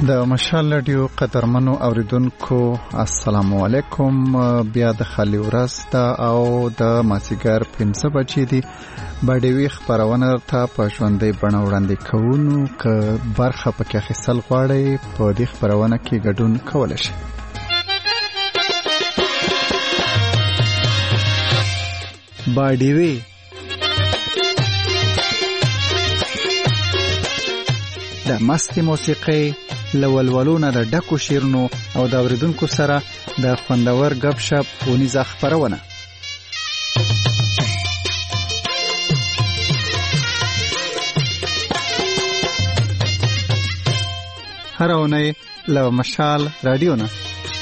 د مشال رادیو قدرمنو اوریدونکو السلام علیکم. بیا د خالي ورځ ده او د مازیګر 5 بجې دي. باډوي خبرونه ته په ژوندۍ بڼه وړاندې کوو. که برخه پکې اخیستل غواړئ په دې خبرونه کې ګډون کولی شئ. باډوي د مستي موسیقي لولولونه د ډکو شیرونو او د اوریدونکو سره د خوندور غب شپ ونیزه خبرونه. هر اونۍ له مشال رادیو نه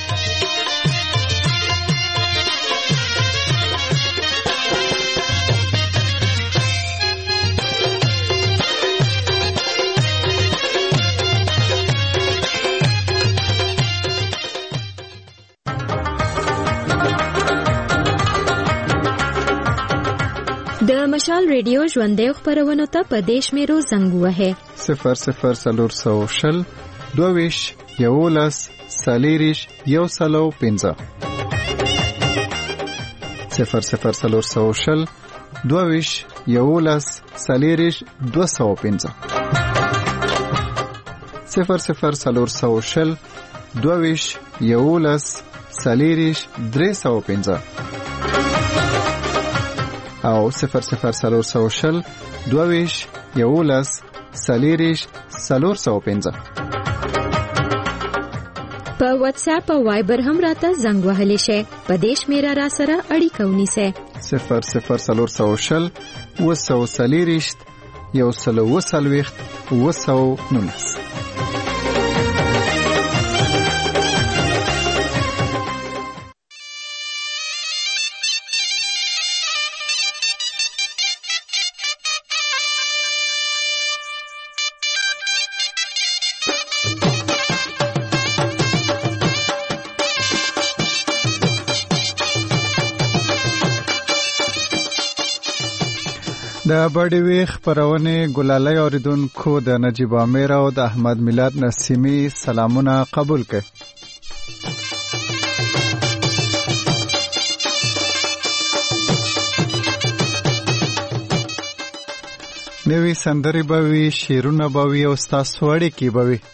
د مشال ریډیو ژوندۍ خبرونه ته په دیش میرو زنګ وهه 0040 22 11 سالیریش یو سلو 15 0040 22 11 سالیریش 215 0040 22 11 سالیریش 315 او 0040 22 11 سالیریش 415. په واتس اپ او وایبر هم راته زنګ وهلی شي. په دیش میرا را سره اړیکه ونیسه 0040 وسو سالیریش یو سلو وسلويخت وسو نونس. د باډوي خبرونه ګلالۍ اوریدونکو د نجیب امیر او د احمد میلاد نسیمی سلامونه قبول کړئ. نوې سندرې به وي، شعرونه به وي او ستاسو اړیکې به وي.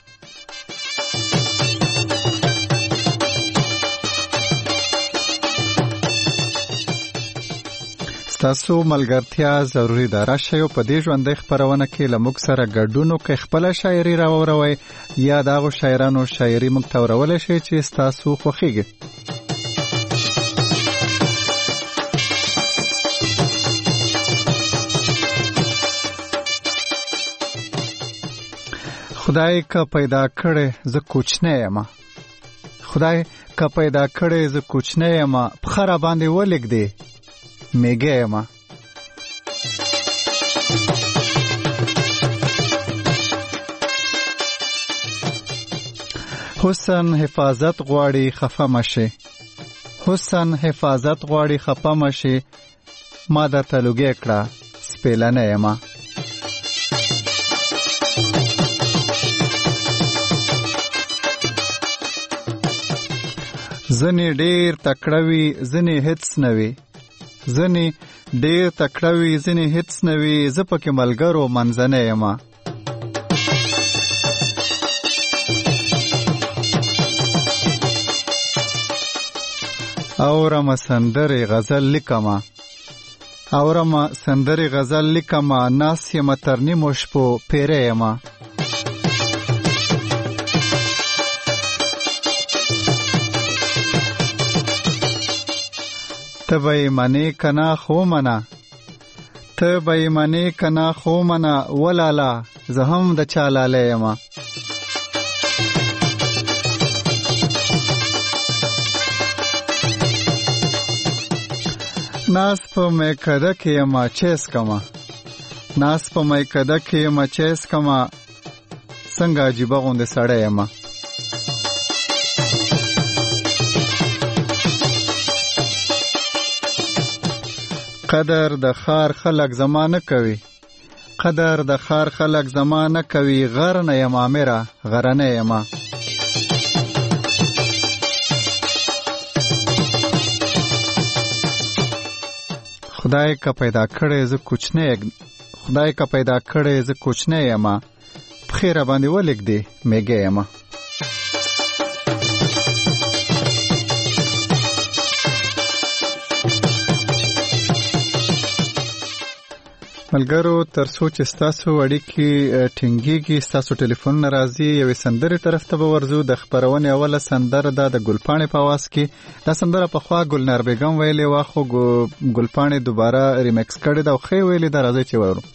تاسو ملګرتیا ضروری ده. راشئ په دې ژوندۍ خبرونه کې له موږ سره ګډون وکړئ. خپل شاعري راوړئ یا دغه شاعرانو شاعري موږ ته ورولئ شئ چې تاسو خوښیږي. خدای که پیدا کړې زه کوچنی یم، خدای که پیدا کړې زه کوچنی یم، پخه را باندې ولګدې میگه ما. حسن حفاظت غواړي خفه مشه، حسن حفاظت غواړي خفه مشه، ما درته لوګي کړه سپیلنه یم. ځنې ډیر تکړوي ځنې هیڅ نه وي، ځنې ډیر تکړوي ځنې هیڅ نه وي، زه پکې ملګرو منځنی یم. اورم سندرې غزل لیکمه، اورم سندرې غزل لیکمه، ناس یم تر نیمو شپو پیری یم. ته به یې منې که نه خو منه، ته به یې منې که نه خو منه، ولاله زه هم د چا لالی یم. ناس په میکده کې یم چیس کما، ناس په میکده کې یم چیس کما، څنګه عجیبه غوندې سړی یم. قدر د خار خلق زمانه کوي، قدر د خار خلک زمانه کوي غر نه یم امره غرنه یم خدای کا پیدا کړې ز کوچنه یم بخیر باندې ولګ دی میګه یم ملګرو تر سوچ استاسو اړیکې ټینګيږي استاسو ټلیفون ناراضي یو سندره طرف ته ورزو د خبرونه اوله سندره د ګلپانې په आवाज کې دا سندره په خوا ګلنار بیگم ویلې واخو ګلپانې دوباره ریمیکس کړي دا خو ویلې دا راځي چې ورو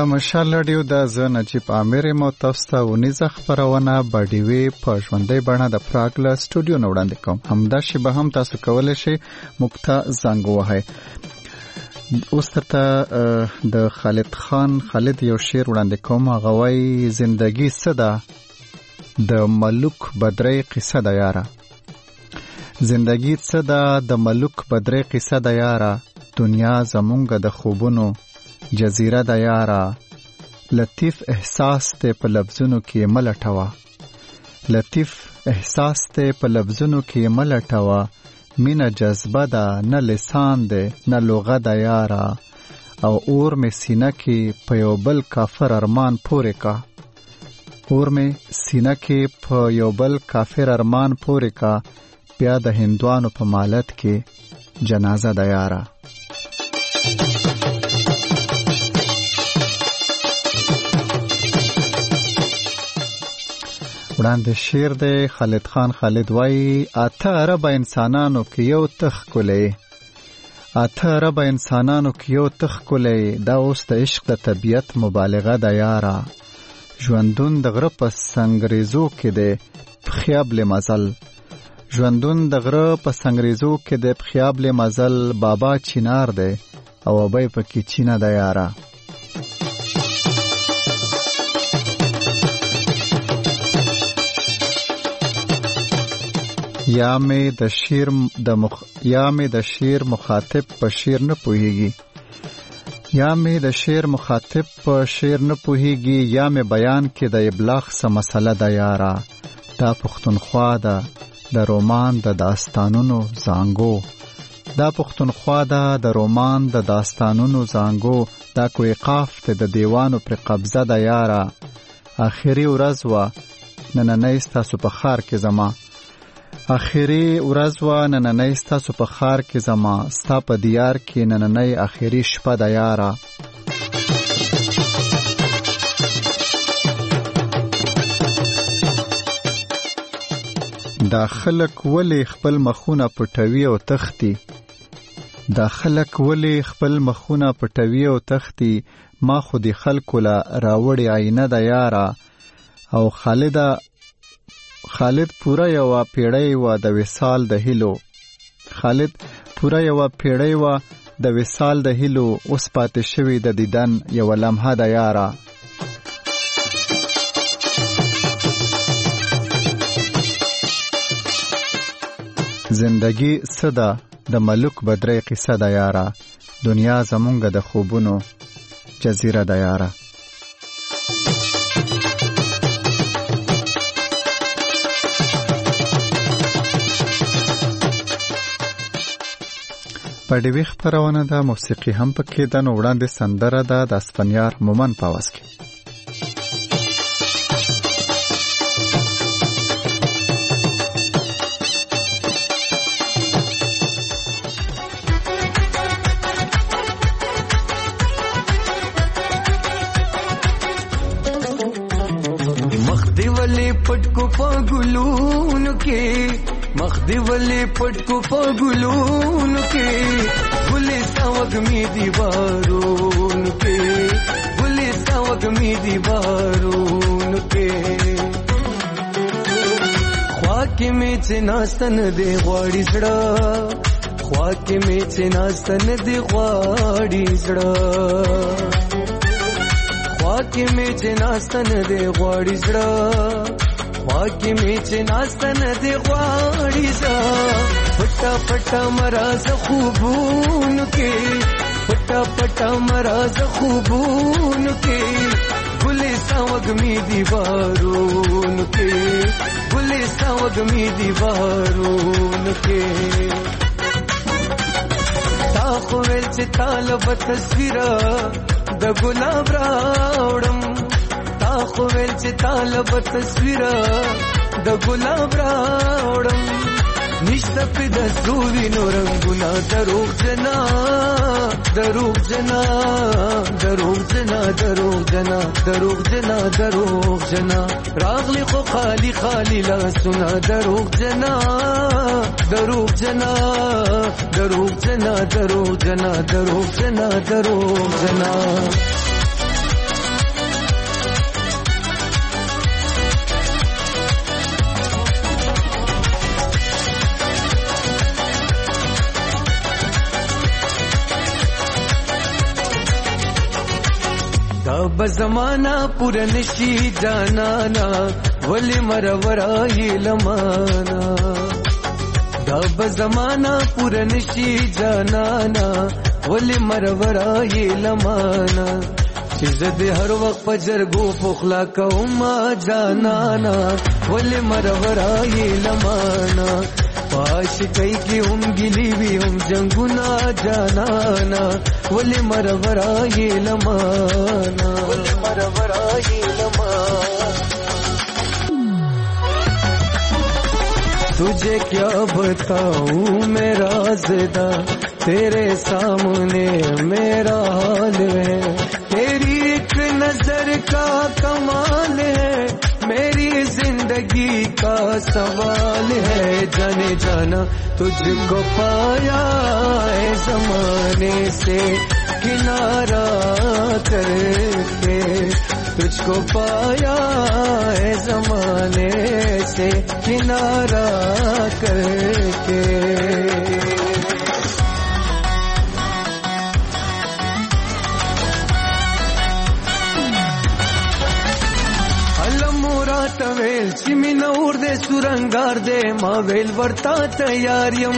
د مشال رادیو د ز نجیب عامر متوسطه ونیزه خبرونه بډیوي په ژوندۍ بڼه د پراګ له سټوډیو نه وړاندې کوم. همدا شی به هم تاسو کولی شئ موږ ته زنګ ووهئ. اوس ته د خالد یو شعر وړاندې کوم. هغه وایي زندگی څه ده د ملوک بدرۍ قصه ده یاره. زندگی څه ده د ملوک بدرۍ قصه ده یاره. دنیا زمونږ د خوبونو جزیره ده یاره. لطیف احساس ته په لفظونو کې ملټوه. لطیف احساس ته په لفظونو کې ملټوه. مینا جذبه ده نه لسان ده نه لغه ده یاره. او اور می سینه کې په یو بل کافر ارمان پورې کا. اور می سینه کې په یو بل کافر ارمان پورې کا. بیا د هندوانو په مالت کې جنازه ده یاره. وړاندې شعر دی. خالد وایي اته عرب انسانانو کې یو تخ کولې. اته عرب انسانانو کې یو تخ کولې. دا اوس د عشق د طبیعت مبالغه ده یاره. ژوندون د غره په سنگریزو کې دی خیابل مزل. ژوندون د غره په سنگریزو کې دی خیابل مزل. بابا چینار دی او ابای پکې چینه ده یاره. یا می د شعر مخاطب په شعر نه پوهیږي. یا می د شعر مخاطب په شعر نه پوهیږي. یا می بیان کې د ابلاغ څه مسله ده یاره. دا پښتونخوا ده د رومان د داستانونو زانګو. دا پښتونخوا ده د رومان د داستانونو زانګو. دا کوی قاف ته د دیوانو پر قبضه ده یاره. آخري ورځ وا نننۍ ستاسو په خار کې زما. آخري ورځ وا نننۍ ستاسو په خار کې زما. ستا په دیار کې نننۍ آخري شپه ده یاره. دا خلک ولی خپل مخونه پټوي او تختی. دا خلک ولی خپل مخونه پټوي او تختی. ما خو دی خلکو لا راوړی آینه ده یاره. او خالد پورا یو پیړۍ و د وصال د هیلو. خالد پورا یو پیړۍ و د وصال د هیلو. اوس پاتې شوی د دیدن یو لمحه ده یاره. زندگی څه ده د ملوک بدرۍ قصه ده یاره. دنیا زمونږ د خوبونو جزیره ده یاره. پډوي خبرونه ده. موسیقي هم پکې ده. نو وړاندې سندره ده د اسفنیار مومن په آواز کې. مخدی ولی پټکو پاګلونو کې. مخدی ولی پټکو پاګلونو کې. ګلې ساوګ می دیوارونو کې. ګلې ساوګ می دیوارونو کې. خوا کې می چې ناستن دی غواړي زړه. خوا کې می چې ناستن دی غواړي زړه. خوا کې می چې ناستن دی غواړي زړه. خوا کې می چې ناستن دی غواړي زړه. پټا پټا مراز خوبونو کې. پټا پټا مراز خوبونو کې. ګلې ساوګ می دیوارونو کې. ګلې ساوګ می دیوارونو کې. تا خو ویل چې طالب تصویر د ګلاب راوړم. تا خو ویل چې طالب تصویر د ګلاب راوړم. نشته په د سووي نورنګونه. دروغ جنا دروغ جنا دروغ جنا دروغ جنا دروغ جنا دروغ جنا. راغلی خو خالی خالی لاسونه. دروغ جنا دروغ جنا دروغ جنا دروغ جنا دروغ جنا دروغ جنا. بزمانہ پورنشی جانانا ولی مرورای لمانا دا بزمانہ پورنشی جانانا ولی مرورای لمانا چیزد ہر وقت پجرگو پخلا کوما جانانا ولی مرورای لمانا پاش کئی کی ہم گلی بھی ہم جنگنا جانانا ولی مرورای لمانا ولی مرورای لمانا تجھے کیا بتاؤں میرا زدہ تیرے سامنے میرا حال ہے تیری ایک نظر کا کمال ہے میری زندگی کا سوال ہے جانے جانا تجھ کو پایا ہے زمانے سے کنارہ کر کے تجھ کو پایا ہے زمانے سے کنارہ کر کے ویل چمی نور دے سورنگار دے ما ویل ورتا تیاریم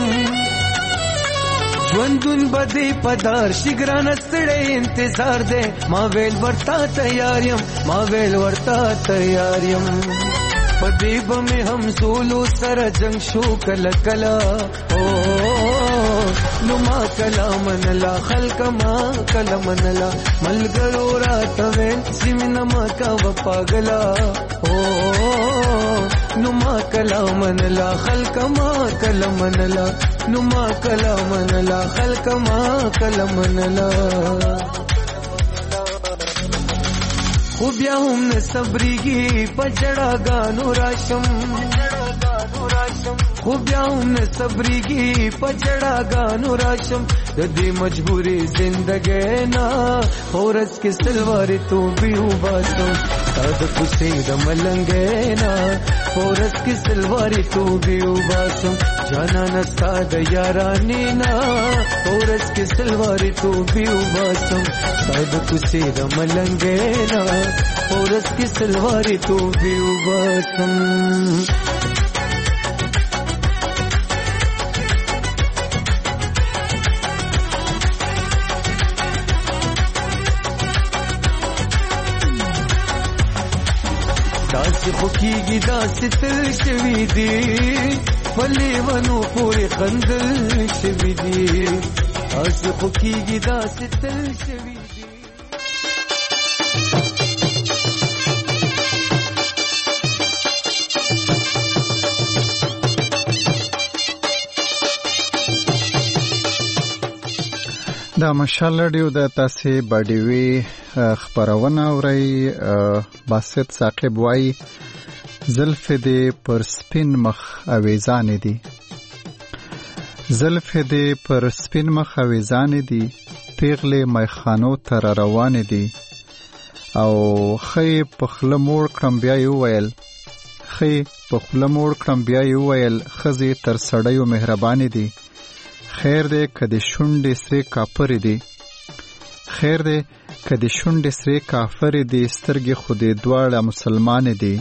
ژوندون بدی پدار شگران استڑے انتظار دے ما ویل ورتا تیاریم ما ویل ورتا تیاریم پدیب میں ہم زولو سر جنگ شو کلا کلا نما کلا منلا خلق ما کلا منلا ملگرو رات ویل سمن ما کا وپاگلا نما کلا منلا خلق ما کلا منلا نما کلا منلا خلق ما کلا منلا خوبیا ہم نے صبریگی پچڑا گانو راشم خوبیا ہم نے صبریگی پچڑا گانو راشم ددی مجبوری زندگی نا ہورس کی سلواری تو بھی باسم ساد کسی دملنگے نا ہورس کی سلواری تو بھی باسم جانا نا ساد یارانی نا ہورس کی سلواری تو بھی باسم ساد کسی دملنگے نا ہورس کی سلواری تو بھی باسم داس خوکیگی داس تل شوی دی ولی ونو پوری خندل شوی دی داس خوکیگی داس تل شوی دی دا مشال رادیو د تاسې بډیوي خبرونه اورئ. باسط ثاقب وایي زلفې دې پر سپین مخ اویزانې دي زلفې دې پر سپین مخ اویزانې دي پیغلې میخانو ته را روانې دي او ښې په خوله موړ کړم بیا یې وویل ښځې تر سړیو مهربانې دي خیر دې که د شونډې سرې کافرې دي سترګې خو دې دواړه مسلمانې دي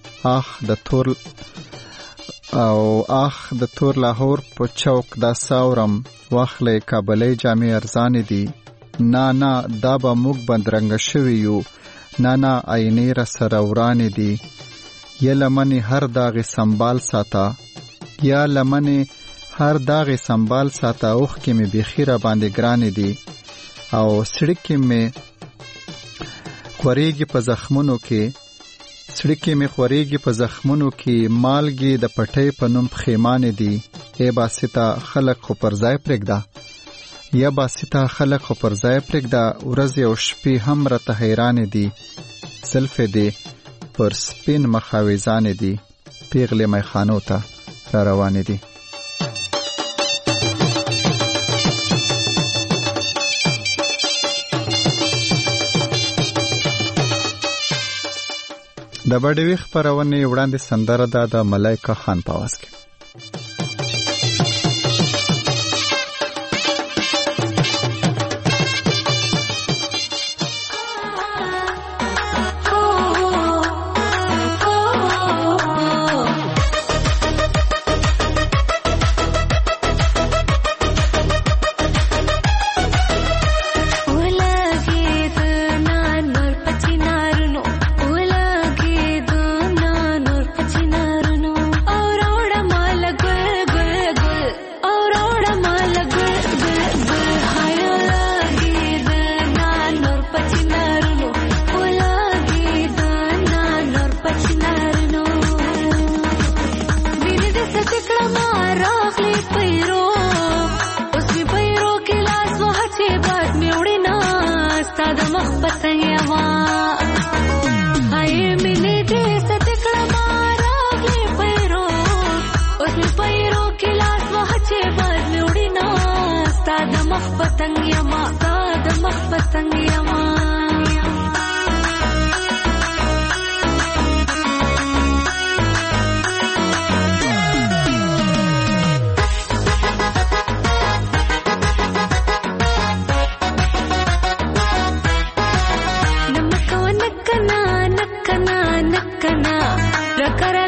آخ د تور لاهور په چوک دا ساورم واخلې کابلۍ جامې ارزانې دي نه دا به موږ بدرنګه شوي یو نه عینې را سره ورانې دي یا لمنې هر داغې سنبال ساته اوښکې مې بیخي را باندې ګرانې دي او سړکې مې خورېږي په زخمونو کې مالګې د پټۍ په نوم پښېمانې دي ای باسطه خلک خو پر ځای پرېږده ورځې او شپې هم راته حیرانې دي زلفې دې پر سپین مخ اویزانې دي پیغلې میخانو ته را روانې دي. د بډیوي خپرونې وړاندې سندره ده د ملایکه خان په آواز کې.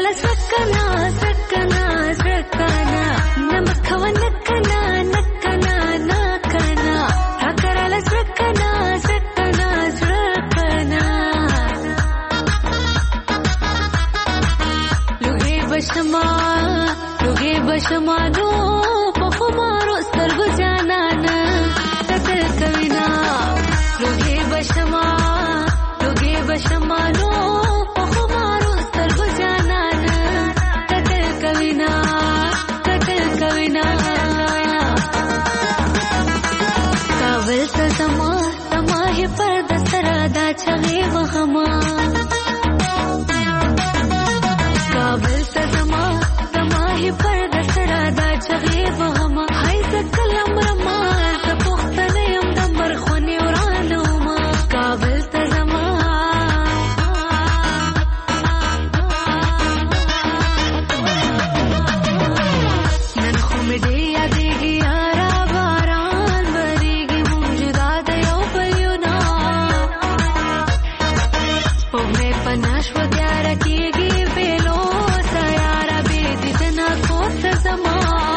سکنا سکنا سکنا نمکوا نکنا نکنا نکنا راکرل سکنا سکنا سکنا لوګي بشما نو په خمارو سترګو جانان تل کوینا لوګي بشما نو په خمارو سترګو جانان تل کوینا کابل ته زما تمه پر دسرا دا چغې وهما کابل ته زما تمه پر دسرا دا چغې وهما هاي زکلم رما ز پختنه يم د مرخونی ورانو ما کابل ته زما نن خو مې دې یادېږي یارا باران وریږي موجودا د یو بلیونا سپوږمۍ په نشوه تیاره کېږي بېلو سیاره بې دیدنه کور ته زما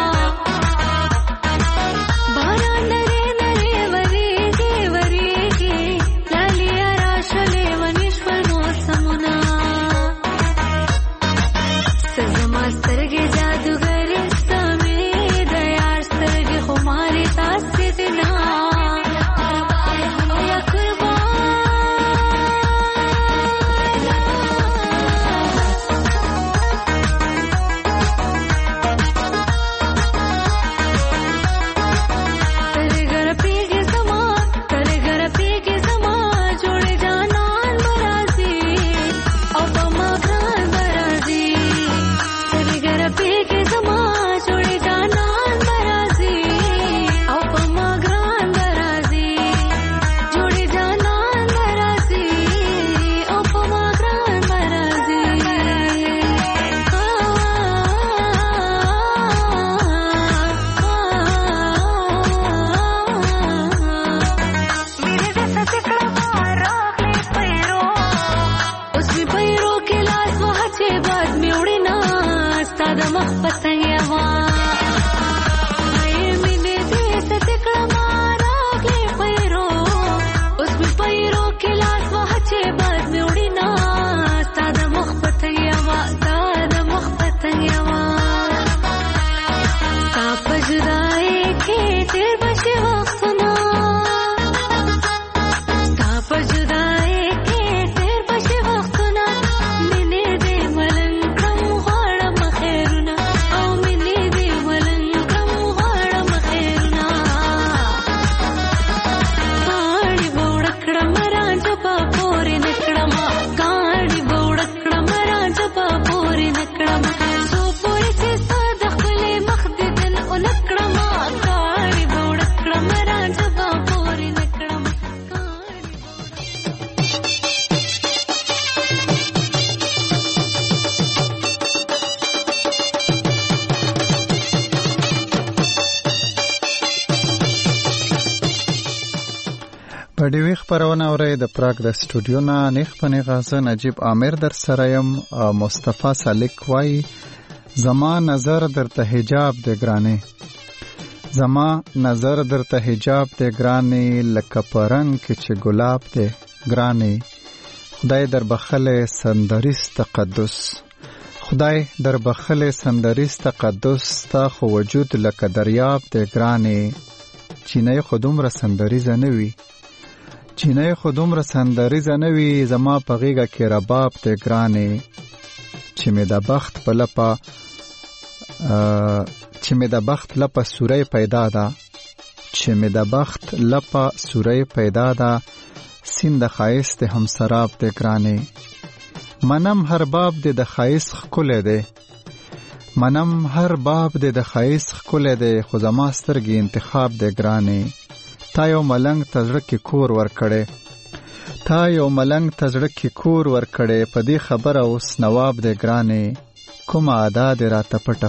باران نرې نرې وریږي لالیا راشلې ونې شول موسمونه څه زما سترګې جادوګرې سمې د یار سترګې خو مالې تاسې دي نه یا پډیوي خبرونه اوري د پراګ د سټوډیو نه نیخ پنې غازه نجیب عامر در سره يم مصطفی سالک وای زما نظر درته حجاب د ګرانه زما نظر درته حجاب د ګرانه لکه پرنګ چې ګلاب د ګرانه خدای در بخله سندریس تقدس خدای در بخله سندریس تقدس تا خو وجود لکه دریاب د ګرانه چینه خودم را سندری زنوي چینه خودم رسندری زنوی زما پغیگا کی رباب ته ګرانه چې مې د بخت په لپا چې مې د بخت لپا سورې پیدا ده چې مې د بخت لپا سورې پیدا ده سیند خایست هم سراب ته ګرانه منم هر باب د خایس خکل ده منم هر باب د خایس خکل ده خو زما سترګې انتخاب ده ګرانه تا یو ملنګ تزړه کې کور ورکړې په دې خبره اوس نواب دې ګرانه کومه ادا دې را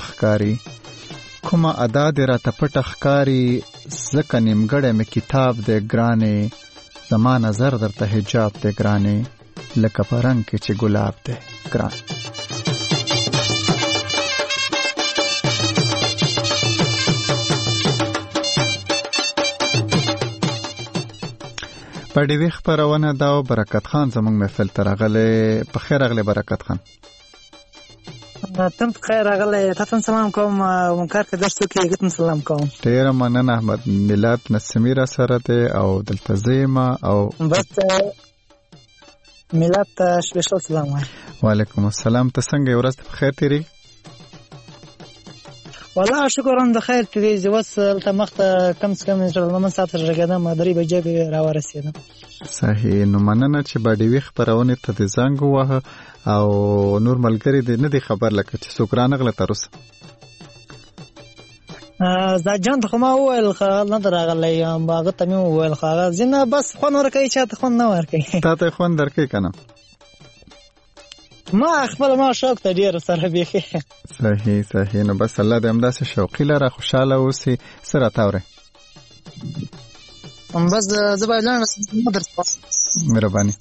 تپټخکاری زکه نیمګړې مې کتاب دې ګرانه زما نظر درته حجاب دې ګرانه لکه پرنګ کې چې ګلاب دې ګرانه په دې خبرونه دا برکت خان زموږ محفل ته راغلی. په خیر راغلی برکت خان. تم په خیر راغلی. تاسو سلام کوم. مونکار کې درس کې ګټم سلام کوم. ډیر مننه. احمد میلاد نسمی را سره ده او دلته زیما او بس میلاد ته سپیشل سلام وای. وعلیکم السلام. ته څنګه ورځ په خیر تیری؟ والله شکر هم د خیر تیری. وصل ته مخته کم څه کم لمن ساعت راګدم 3 بجې را ورسېدم. صحیح. نو مننه چې باندې وی خبرونه ته د زنګ وه او نور ملګری دې نه دی خبر لکه چې څوک رانغله تر اوسه. ځان ته ما وویل خل نه راغلی هغه ته مې وویل هغه ځنه بس خون ورکوي چاته خون نه ورکوي. تا ته خون درکې کنه؟ ما خپل ما شوق ته ډیر سره بیخي. صحیح صحیح. نو بس الله دې همداسې شوقي لره خوشاله اوسې. سره تاوره بس زبایلان درته مهرباني.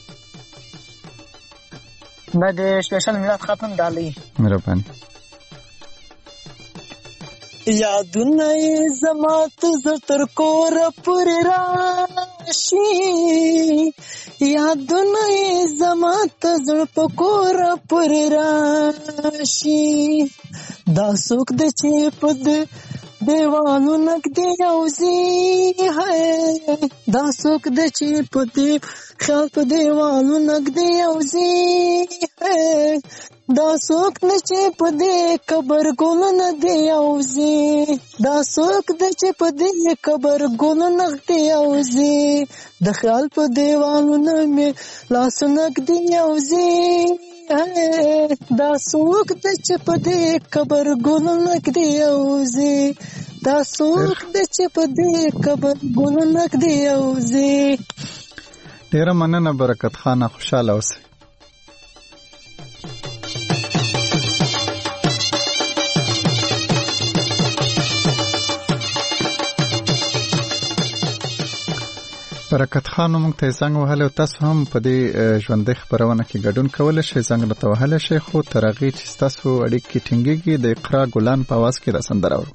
دا د سپیشل میلاد ختم ډالۍ. مهرباني. یادونه زما ته تر کور پورې راشي، یادونه زما ته زړه په کور پورې راشي. دا څوک د چې په دیوالو نږدې اوځي، دا څوک د چې په دې خیال په دیوالو نږدې اوځي. دا څوک نه چې په دې قبر ګلونه دی اوځي، دا څوک د چې په دې قبر ګلونه دی اوځي. د خیال په دیوالونه مې لاسونه دی اوځي، دا څوک د چې په دې قبر ګلونه دی اوځي، دا څوک د چې په دې قبر ګلونه دی اوځي. ډیر مننه برکت خان. خوشاله اوسئ. برکت خان موږ ته زنګ وهلی او تاسو هم په دې ژوندۍ خبرونه کې ګډون کولی شئ. زنګ راته وهلی شئ، خو تر هغې چې ستاسو اړیکې ټینګېږي د اقرا ګلان په اواز کې دا سندره اورو.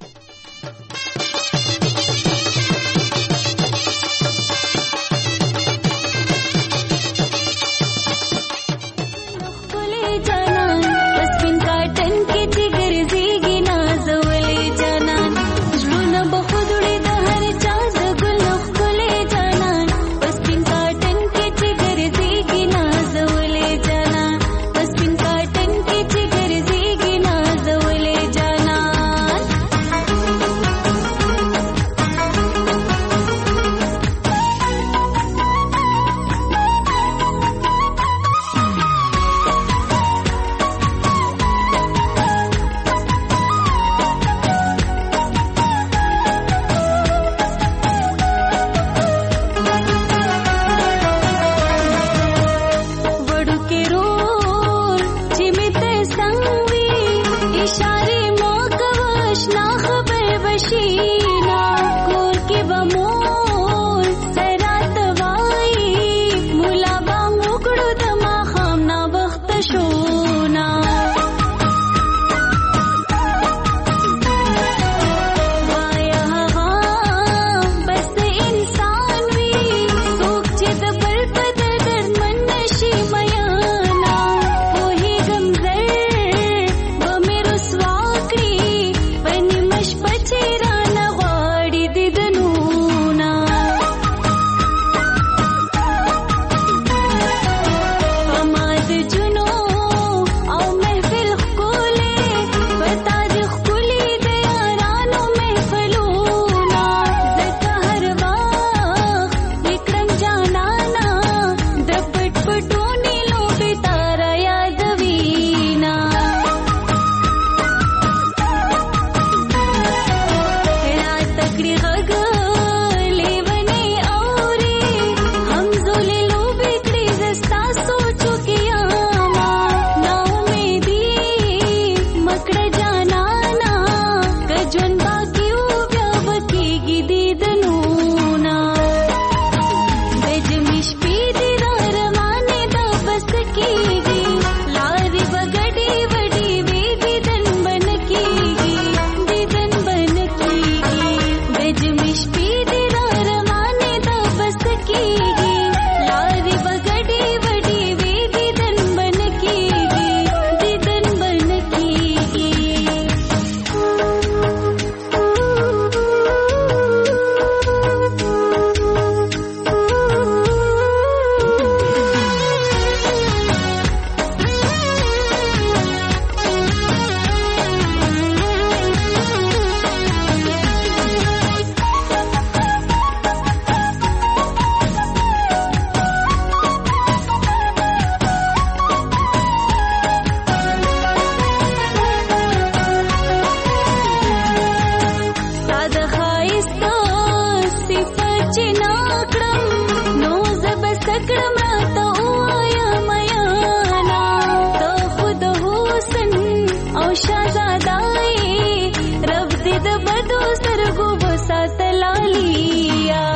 شهزادای رب دې د بدو سترګو وساتلالیا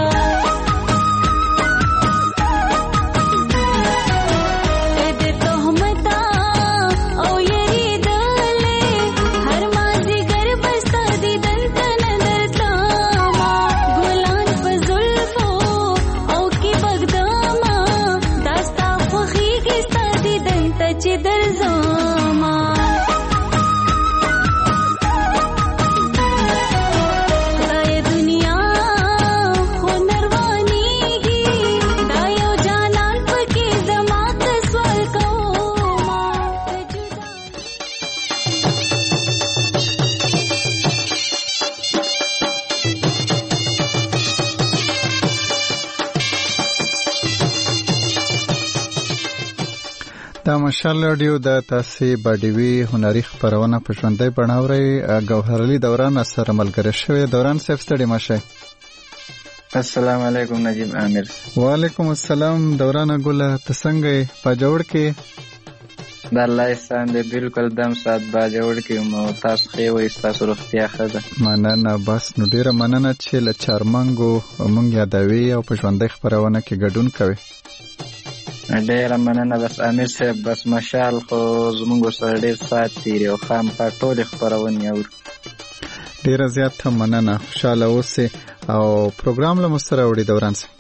د مشال رادیو د تاسې باډیوي هنري خپرونه په ژوندۍ بڼه اورئ. ګوهرعلي دوران سره ملګری شوی. دوران صاحب ستړي مه شئ. السلام علیکم نجیب عامر. وعلیکم السلام. دوران ګله ته څنګه یې؟ باجوړ کې د الله احسان دی، بالکل دم ساعت باجوړ کې مو. تاسو ښې وایي، ستاسو روغتیا ښه ده؟ مننه. بس نو ډېره مننه چې له چارمنګو مونږ یادوي او په ژوندۍ خپرونه کې ګډون کوي. ډېره مننه. بس امیر صاحب، بس مشال خو زمونږ سره ډېر ساعت تېري او خامخا ټولې خپرونې اورو. ډېره زیاته مننه. خوشحاله اوسئ او پروګرام له مو سره وړي دوران صاحب.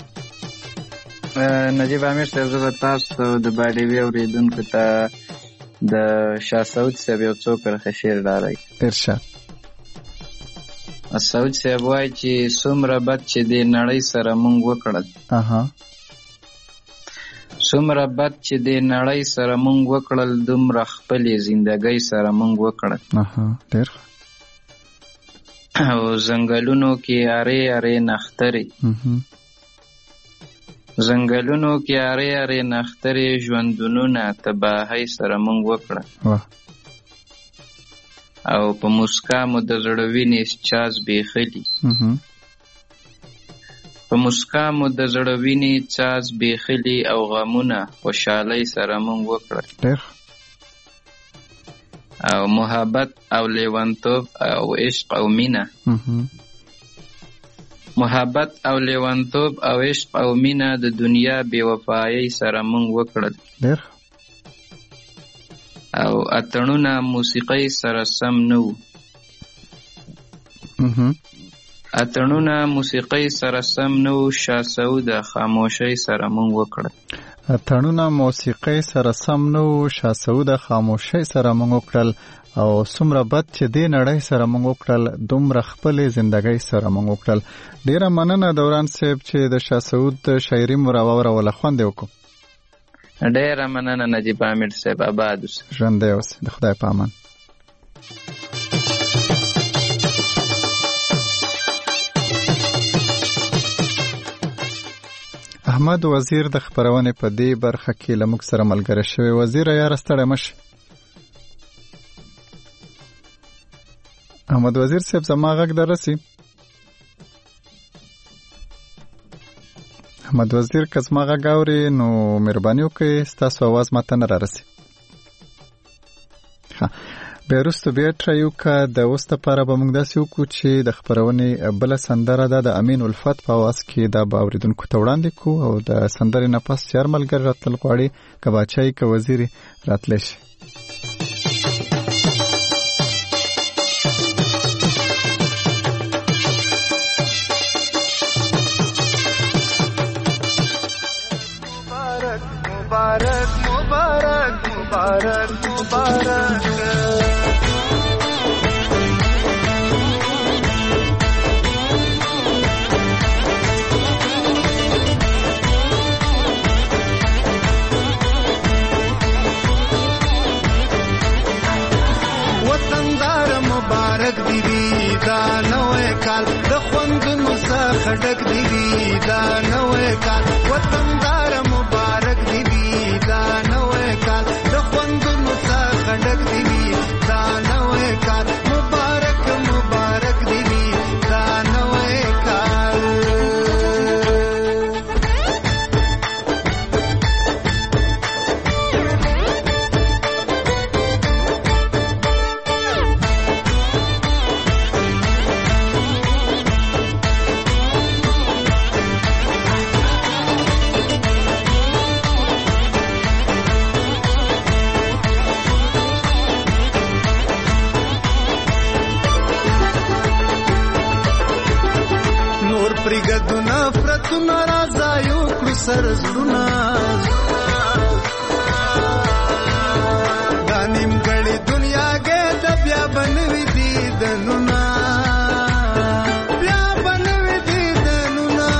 نجیب عامر صاحب، زه به تاسو د باډیوي اورېدونکو ته د شاه سعود صاحب یو څو کرښې شعر ډالۍ. ارشاد. سعود صاحب وایي چې څومره بد چې دې نړۍ سره مونږ وکړل، څومره بد چې دې نړۍ سره مونږ وکړل، دومره خپلې زندګۍ سره مونږ وکړل. ډېر او ځنګلونو کې ارې ارې نخترې، ځنګلونو کې ارې ارې نخترې، ژوندونونه تباهۍ سره مونږ وکړل. او په مسکا مو د زړه وینې چا زبېښلي، په مسکا مو د زړه وینې چا زبېښلي، او غمونه خوشحالۍ سره مونږ وکړل. او محبت او لیونتوب او عشق او مینه، محبت او لیونتوب او عشق او مینه د دنیا بې وفایۍ سره مونږ وکړل. او اتڼونه موسیقۍ سره سم نه وو، اتڼونه موسیقۍ سره سم نه وو، شاه سعود خاموشۍ سره مونږ وکړل. اتڼونه موسیقۍ سره سم نه وو، شاه سعود خاموشۍ سره مونږ وکړل. او څومره بد چې دې نړۍ سره مونږ وکړل، دومره خپلې زندګۍ سره مونږ وکړل. ډېره مننه دوران صاحب چې د شاه سعود شاعري مو راوروله. خوند یې وکړو. ډېره مننه نجیب عامر صاحب. آباد اوسئ. ژوندی اوسئ. د خدای په امان. احمد وزیر د خپرونې په دې برخه کې له موږ سره ملګری شوی. وزیره یاره ستړی مه شئ. احمد وزیر صاحب زما غږ در رسي؟ احمد وزیر که زما غږ اوري نو مهرباني وکړئ ستاسو اواز ماته نه را رسي. بیا وروسته بیا ټرای وکړه. د اوس دپاره به موږ داسې وکړو چې د خپرونې بله سندره ده د امین الفت په اواز کې، دا به اورېدونکو ته وړاندې کړو. او د سندرې نه پس چې هر ملګري راتلل غواړي، که باچایي که وزیري راتلی شي. مبارک مبارک مبارک مبارک وطندار مبارک دیوی دا نوې کال د خوندونو څخه ډک دیوی دا نوې کال وطندار مبارک دیوی دا نوې کال د خوندونو څخه ډک دیوی دا نوې کال مبارک مبارک دیوی دا نوې کال. پرګدو نفرتونه راځایو کړو سر زړونه دا نیمګړې دنیا کې د بیا بنوي دیدنونه بیا بنوي دیدنونه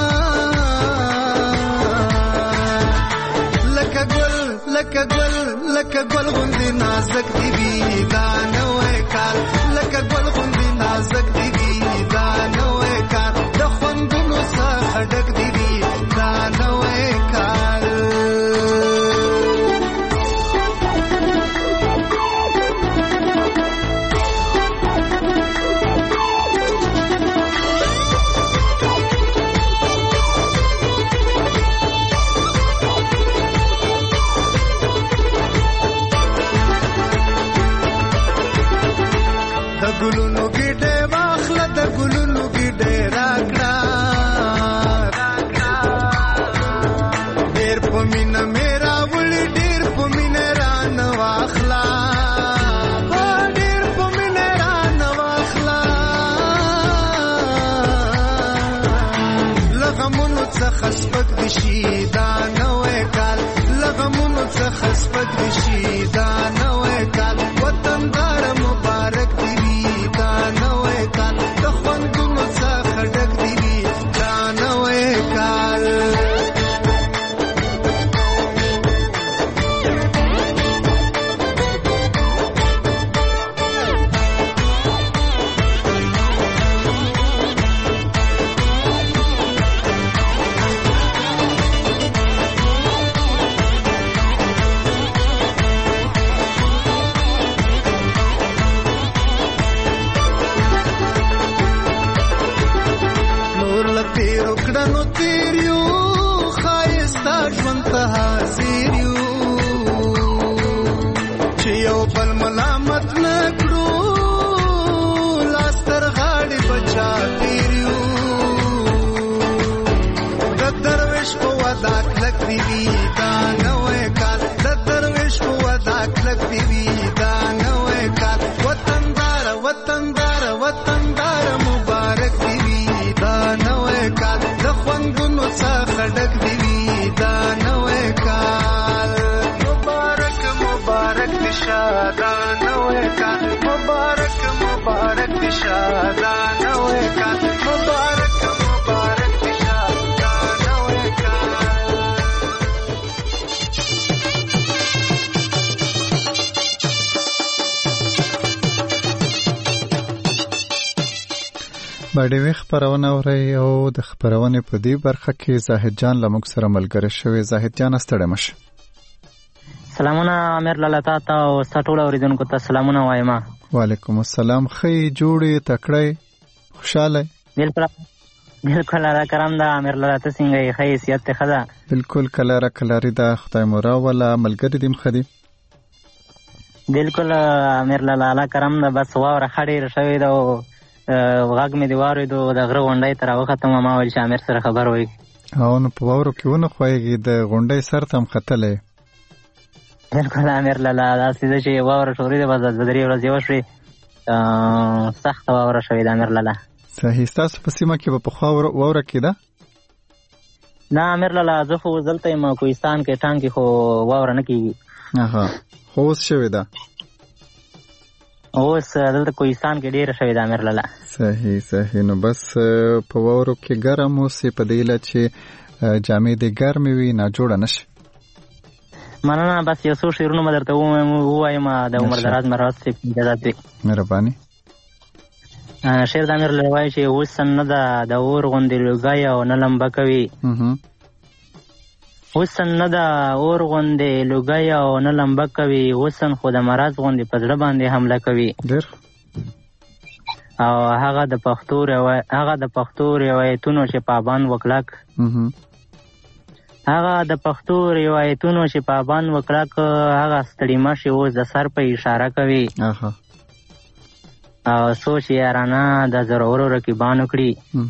لکه ګل غوندې نازک دی وي دا نوې کال لکه ګل غوندې نازک دی وي دا نوې کال د خوندونو څخه ډک دی وي دا نوې کال د ګلونو ګډه واخله د ګلونو ګډه راکړه ډېر په مینه میرا وړي ډېر په مینه ران واخله ډېر په مینه ران واخله لغمونو څخه سپک دي شي دا نوې کال لغمونو څخه سپک دي شي دا نوې کال وطندار مبارک دی دا نوې کال د خوندونو څخه ډک دی دا نوې کال تیرو کړنو تیر یو ښایسته ژوند ته حاضر یو چې یو بل ملامت نه کړو لاس تر غاړې بچا تیر یو د درویش په ودا کلک دی وي دا نوې کال د درویش په ودا کلک دی وي دا نوې کال وطندار مبارک دی وي دا نوې کال د خوندونو څخه ډک دی وي دا نوې کال مبارک دي شه دا نوې کال مبارک دي شه دا نوې کال مبارک دي شه دا نوې کال باډیوي خبرونه اوري او د خبرونه په دې برخه کې زاهد جان لمک سره ملګری شوی. زاهد جان ستړی مشه. سلامونه امیر لاله تاسو او ټول اوریدونکو ته سلامونه وایم. وعلیکم السلام. خې جوړې تکړه خوشاله بالکل را کرام دا امیر لاله تاسو څنګه یې حیثیت ته خدا بالکل کلاره کلاری دا خدای مورا ولا ملګری دیم خدي بالکل امیر لاله کرام دا بس واور خړې رشوي دا غږ مې دی واورېدو د غره غونډۍ ته راوختم ما ویل چې امیر سره خبر وایي او نو په واورو کې ونه خوایږي د غونډۍ سر ته هم ختلی بالکل امیر لاله داسې ده چې واوره شورېده بس د 3 ورځې وشوې سخته واوره شوې ده امیر لاله صحیح. ستاسو په سیمه کې به پخوا واوره کېده؟ نه امیر لاله زه خو دلته یم کوهستان کې ټانګ کې خو واوره نه کېږي. خو اوس شوې ده؟ اوس دلته کوهستان کې ډېره شوې ده امیر لاله. صحیح. نو بس په واورو کې ګرم اوسې په دې هیله چې جامې دې ګرمې وي ناجوړه نه شي. مننه. بس یو څو شعرونه به درته ووایم د عمر دراز مراد صاحب اجازت وي. مهرباني. شعر د امیر لاله وایي چې حسن نه ده د اور غوندې لوګی او نه لمبه کوي. حسن نه ده اور غوندې لوګی او نه لمبه کوي. حسن خو د مرض غوندې په زړه باندې حمله کوي. ډېر. او هغه د پښتو روایتونو چې پابند وکړک هغه ستړي مشي اوس د سر په اشاره کوي. او سوچ یارانه د زورورو رقیبانو کړي.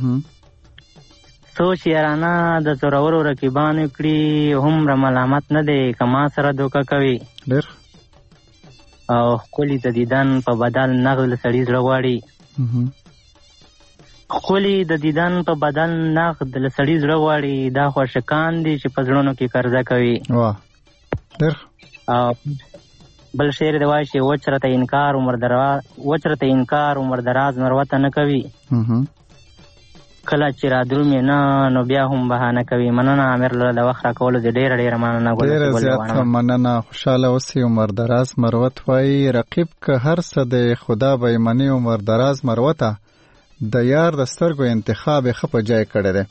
هومره ملامت نه دی که ما سره دوکه کوي. او ښکلي د دیدن په بدل نغل سړي زړه غواړي. خولي د دیدن په بدل نقد له سړي زړه غواړي دا خو شکان دي چې په زړونو کې قرضه کوي. واه ډېر بل شعر دی وایي چې وچرته انکار عمر دراز مروته نه کوي، کله چې رادرومي نه نو بیا هم بهانه کوي. مننه امیر له د وخت راکولو دې ډېره مننه. ډېره زیاته مننه. خوشحاله اوسئ. عمر دراز مروت وایي رقیب که هر څه دی خدا به یې مني. عمر دراز مروته د یار د سترګو انتخاب یې ښه په ځای کړی دی.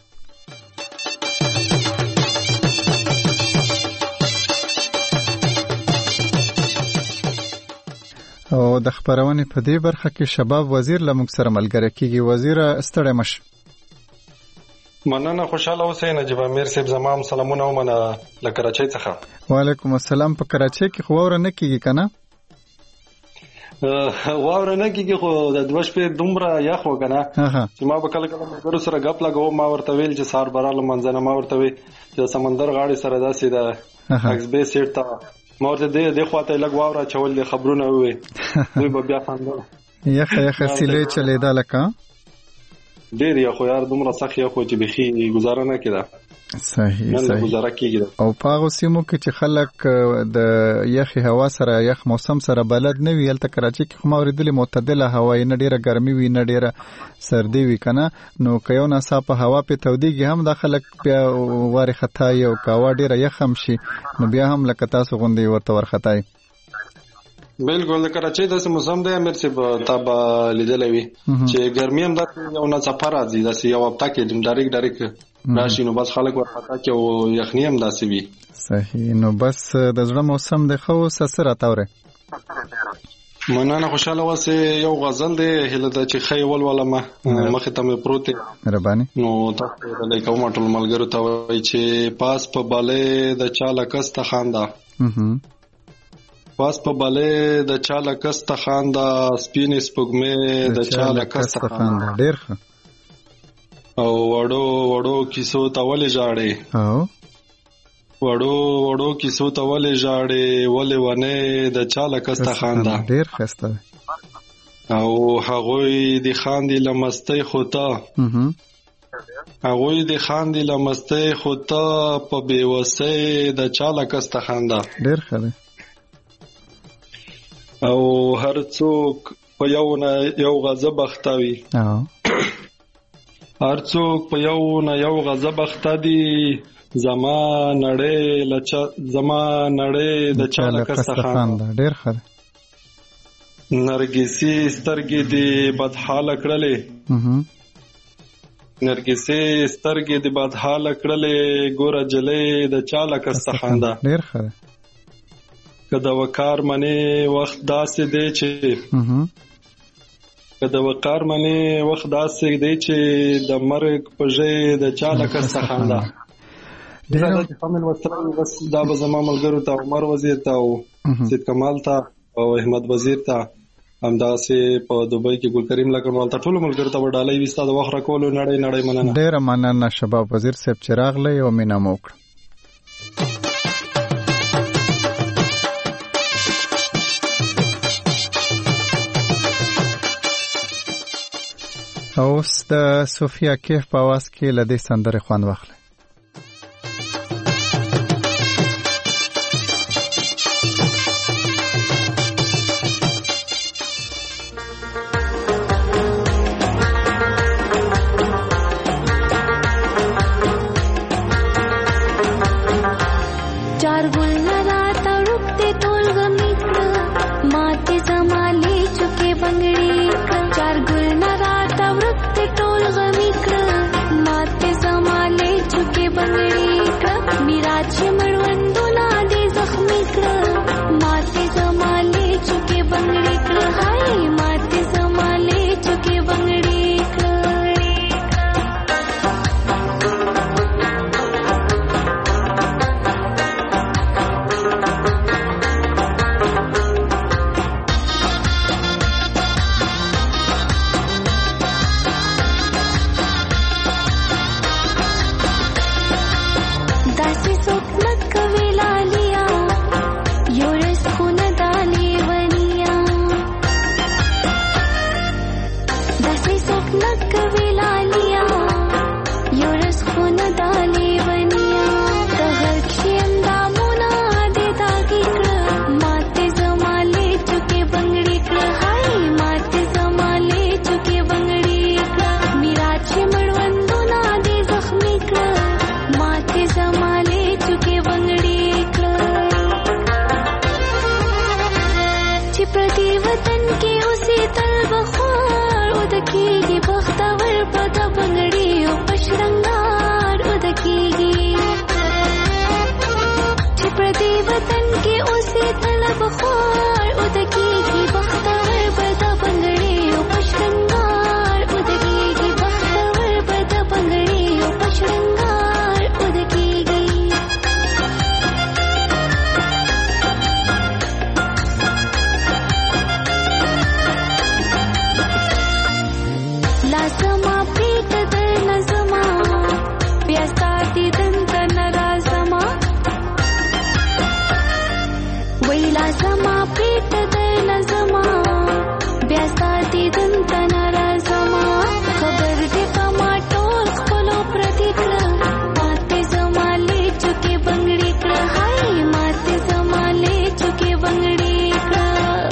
او د خبرونې په دې برخه کې شباب وزیر له موږ سره ملګری کیږي. وزیر ستړی مشه. مننه. خوشحاله اوسئ. نجیب امیر صاحب زما سلامونه ومنه له کراچۍ څخه. وعلیکم السلام. په کراچۍ کې خو واوره نه کیږي که نه؟ واوره نه کیږي خو د دوه شپې دومره یخ و که نه چې ما به کله کله ملګرو سره ګپ لګوم. ما ورته ویل چې سهار به راغلم منځنه ما ورته ویل چې د سمندر غاړې سره داسې د اکسبې سیټ ته ما ورته دې خواته لږ واوره اچول دي خبرونه ووې دوی به بیا خندل. یخه سیلې چلېده لکه ډېر یخ خو یار دومره سخت یخ و چې بیخي ګزاره نه کېده. صحیح گزاره کیږي. او په هغه سیمو کې چې خلک د یخي هوا سره یخ موسم سره بلد نه وي، هلته کراچۍ کې خو ما اورېدلې معتدله هوا یې، نه ډېره ګرمي وي نه ډېره سردي وي که نه. نو که یو ناڅاپه هوا پې تودېږي هم دا خلک بیا وارې خطایي، او که هوا ډېره یخ هم شي نو بیا هم لکه تاسو غوندې ورته ورخطایي. بالکل. د کراچۍ داسې موسم دی امیر صاحب تا به لیدلی وي چې ګرمي هم داسې یو ناڅاپه راځي، داسې یو هفته کې ډایرکټ راشي نو بس خلک ورخطا کې او یخني هم داسې وي. صحیح. نو بس د زړه موسم دی. ښه اوس څه راته اورئ؟ مننه. خوشحاله اوسئ. یو غزل دی هیله ده چې ښه یې ولولمه، مخې ته مې پروت دی مهرباني. نو تاسو ډالۍ کوم ټول ملګرو ته وایي چې پاس په بالې د چا لکسته خانده، پاس په بالې د چا لکسته خانده، سپینې سپوږمۍ د چا لکسته خانده. ډېر ښه. او وړو کیسو ته ولې ژاړې، وړو کیسو ته ولې ژاړې، ولې ونې د چا لکسته خانده. ډېر ښایسته. او هغوی د خاندي لمستۍ خو ته، هغوی د خاندي لمستۍ خو ته، په بېوسۍ د چا لکسته خانده. ډېر ښه دی. او هر څوک په یو غضب اخته وي، هر څوک په یو غضب اخته دي، زما نړۍ د چا لکسته خانده. ډېر ښه. نرګسي سترګې دې بدحاله کړلې، نرګسي سترګې دې بدحاله کړلې، ګوره جلۍ د چا لکسته خانده. ډېر ښه. که د وقار منې وخت داسې دی چې د مرګ په ژۍ د چا لکسته خانده. دا به زما ملګرو ته عمر وزیر ته او سید کمال ته او احمد وزیر ته همداسې په دوبۍ کې ګل کریم لکړمال ته ټولو ملګرو ته به ډالۍ وي. ستا د وخت راکولو نړۍ مننه. ډېره مننه شباب وزیر صاحب چې راغلی او مینه مو وکړه. اوس د صوفیا کیف په आवाज کې له دې سندرې خوند واخلئ. चार गुल न रात वृत्त टोल गमी कर माते समाले پردي وطن کې اوسې تل بخار ودکېږي بختور په د بنګړي او پشرنګار ودکېږي چې پردي وطن کې اوسې تل بخار ودکېږي بختور په د بنګړي او پشرنګار ودکېږي بختور په د بنګړي او پشرنګار ودکېږي لازما پیټ د نظما بیا ساتي دنت نرازما وی لازما پیټ د نظما بیا ساتي دنت نرازما خبر دې پما ټول خپلو پردي کړه ماته زما لې چکه بنگړي کړه هاي ماته زما لې چکه بنگړي کړه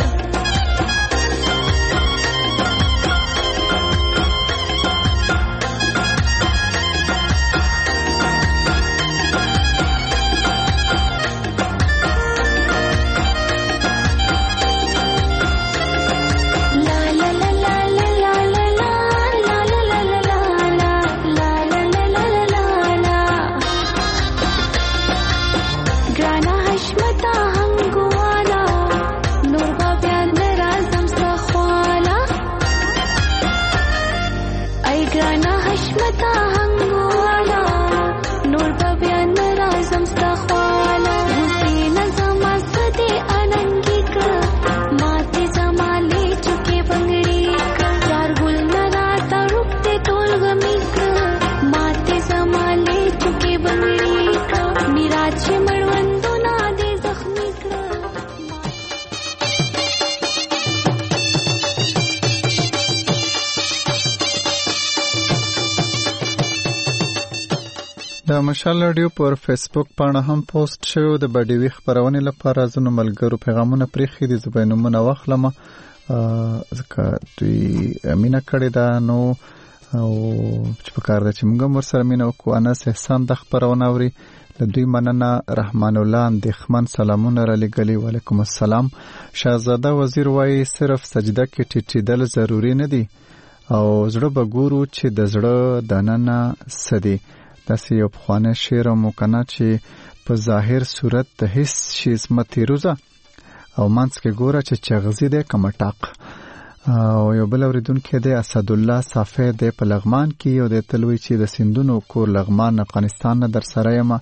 د مشال رادیو پر فیسبوک باندې هم پوسټ شوی د بډیوي خبرونه لپاره زنو ملګرو پیغامونه پرېخي دي زبینمونه واخلم ځکه دوی مینا کړی دا نو او چې په کار د چې موږ ورسره مینا وکړو انس احسان د خبرونه اوري د دوی مننه رحمان الله اندخمن سلامونه را لګلی وعلیکم السلام شاهزاده وزیر وایي صرف سجده کې ټیټېدل ضروری نه دي او زړه به ګورو چې د زړه دننه سدي داسې یو پخوانی شعر او مکنه چې په ظاهر صورت د هیڅ شي اسمتي روزه او منځ کې ګوره چې چغزي دی کمټاق او یو بل اوریدونکی دی اسد الله صافی دی په لغمان کې یو د تلوي چې د سندونو کور لغمان افغانستان نه در سره یم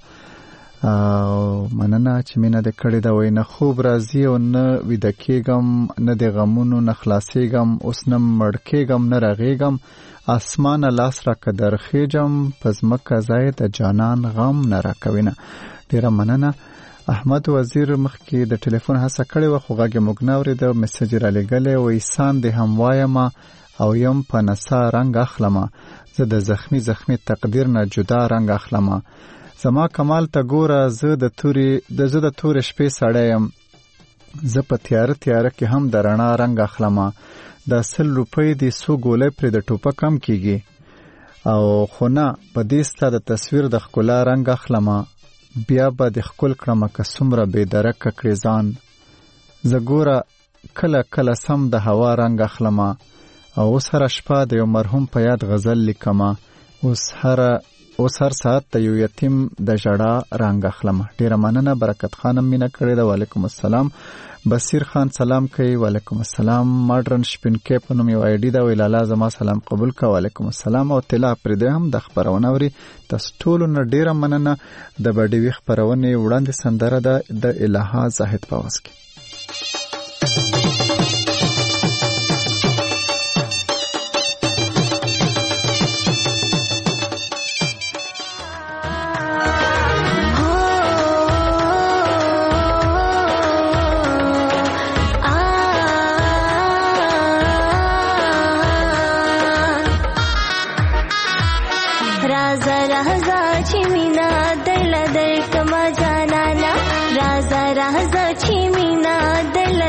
مننه چې مینه د کړې دا وای نه خوب راځي او نه ویده کېږم نه د غمونو نه خلاصېږم اوس نه مړ کېږم نه رغېږم اسمان لاس را کدر خېجم پزمکه ځای د جانان غم نه راکوینه ډیره مننه احمد وزیر مخکې د ټلیفون هڅه کړې و خو غږ موږ نه اورېده میسج را لېږلی وایي سان دې هم وایم او یم په نڅا رنګ اخلمه زه د زخمي تقدیر نه جدا رنګ اخلمه زما کمال ته ګوره زه د تورې شپې سړی یم زه په تیاره کې هم د رڼا رنګ اخلمه د 100 روپۍ دې څو ګولۍ پرې د ټوپک کم کېږي او خو نه په دې ستا د تصویر د ښکلا رنګ اخلمه بیا به د ښکل کړمه که څومره بېدرکه کړې ځان زه ګوره کله سم د هوا رنګ اخلمه او اوس هره شپه د یو مرحوم په یاد غزل لیکمه اوس هر ساعت د یو یتیم د ژړا رنګ اخلمه ډیره مننه برکت خانم مینه کړې ده وعلیکم السلام بصیر خان سلام کوي وعلیکم السلام ماډرن شپینکې په نوم یو آیډي ده ویلاله زما سلام قبول کا وعلیکم السلام او طلا پرې هم د خبرونه اوري تاسو ټول نه ډیره مننه د بډیوي خبرونه وړاندې سندره ده د الها زاهد په واس کې राजा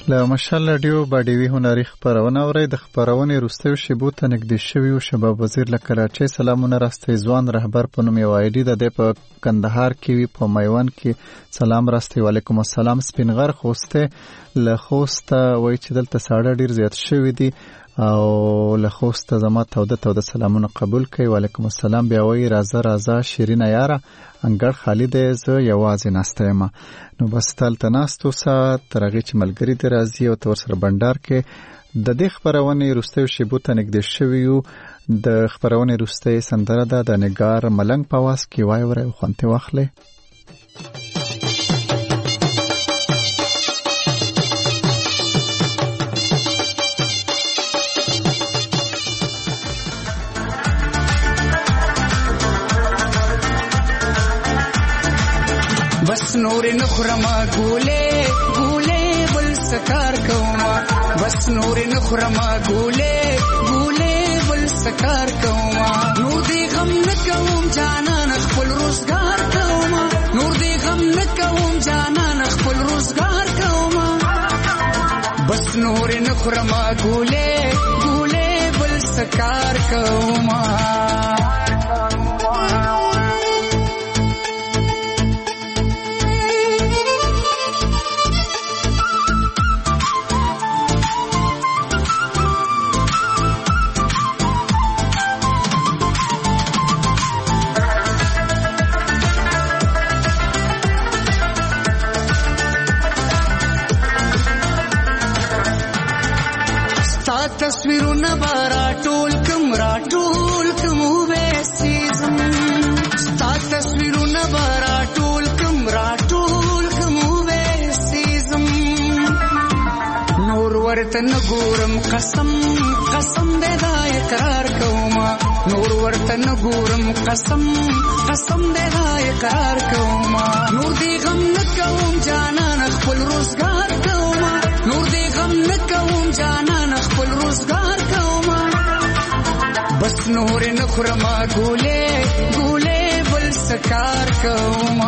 له مشال رادیو باډیوي هنري خبرونه اورئ. د خبرونې وروستیو شیبو ته نږدې شوي شباب وزیر له کراچۍ سلامونه راستئ. ځوان رهبر په نوم یو آیډي د دې په کندهار کې وي، په میوند کې سلام راستئ. وعلیکم السلام. سپینغر خوسته له خوسته وایي چې دلته ساړه ډیر زیات شوي دي او له خوسته زما توده سلامونه قبول کړئ. وعلیکم السلام. بیا وایي راځه شیرینه یاره انګړ خالی دی، زه یوازې ناسته یم. نو بس دلته ناست اوسه تر هغې چې ملګري دې راځي او ته ورسره بنډار کې. د دې خپرونې وروستیو شیبو ته نږدې شوي یو. د خپرونې وروستۍ سندره ده د نګار ملنګ په آواز کې. وایي ورئ او خوند ترې واخلئ. بس نور نخرما ګولې بل سکار کوما، بس نور نخرما ګولې بل سکار کوما. نور دې غم نکوم جانان خپل روزګار کوما، نور دې غم نکوم جانان خپل روزګار کوما. بس نور نخرما ګولې بل سکار کوما. تصویرونه را ټول کم وېسېزم، ستا تصویرونه را ټول کم وېسېزم. نور ورته نه ګورم قسم دې دا اقرار کوما، نور ورته نه ګورم قسم دې دا اقرار کوما. نور دې غم نه کوم جانان خپل روزګار کوما، نور دې غم نه کوم جانان خپل روزګار کوما. بس نور نخرما ګولې بل سکار کوما.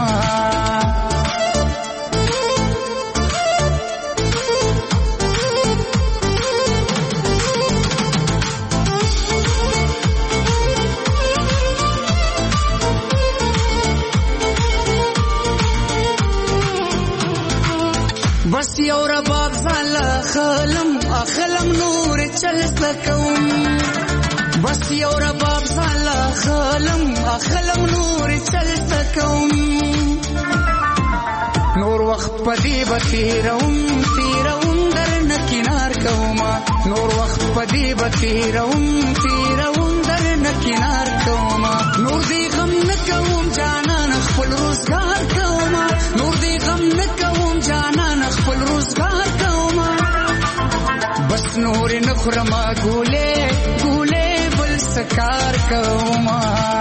بس یو رباب زالا خلم نور چل سکوم، بس یو رباب زالا خلم نور چل سکوم. نور وخت پدی بتیروم در نکنار کوما، نور وخت پدی بتیروم در نکنار کوما. نور دی غم نکوم جانان خپل روزګار کوما، نور دی غم نکوم جانان خپل روزګار کوما. بس نور نخرما ګولې بل سکار کوما.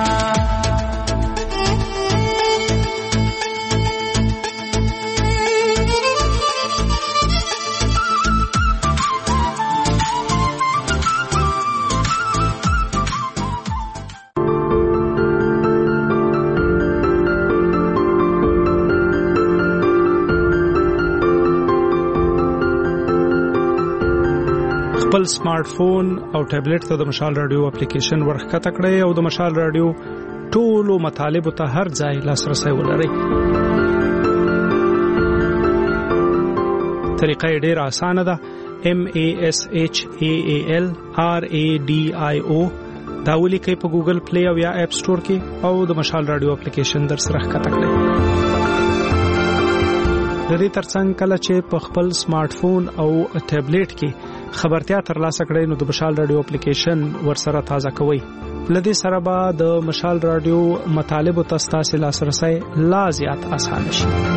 خپل سمارټ فون او ټابلیټ ته د مشال رادیو اپلیکیشن ورښکته کړئ او د مشال رادیو ټولو مطالبو ته هر ځای لاسرسی ولرئ. طریقه یې ډېره اسانه ده. MASHAAL RADIO دا ولیکئ په ګوګل پلی او یا اپ سټور کې او د مشال رادیو اپلیکیشن در سره ښکته کړئ. د دې ترڅنګ کله چې په خپل سمارټ فون او ټابلیټ کې خبرتیا ترلاسه کړئ نو د مشال رادیو اپلیکیشن ورسره تازه کوئ. لدې سره به د مشال رادیو مطالبو ته ستاسو لاسرسی لا زیات اسانه شي.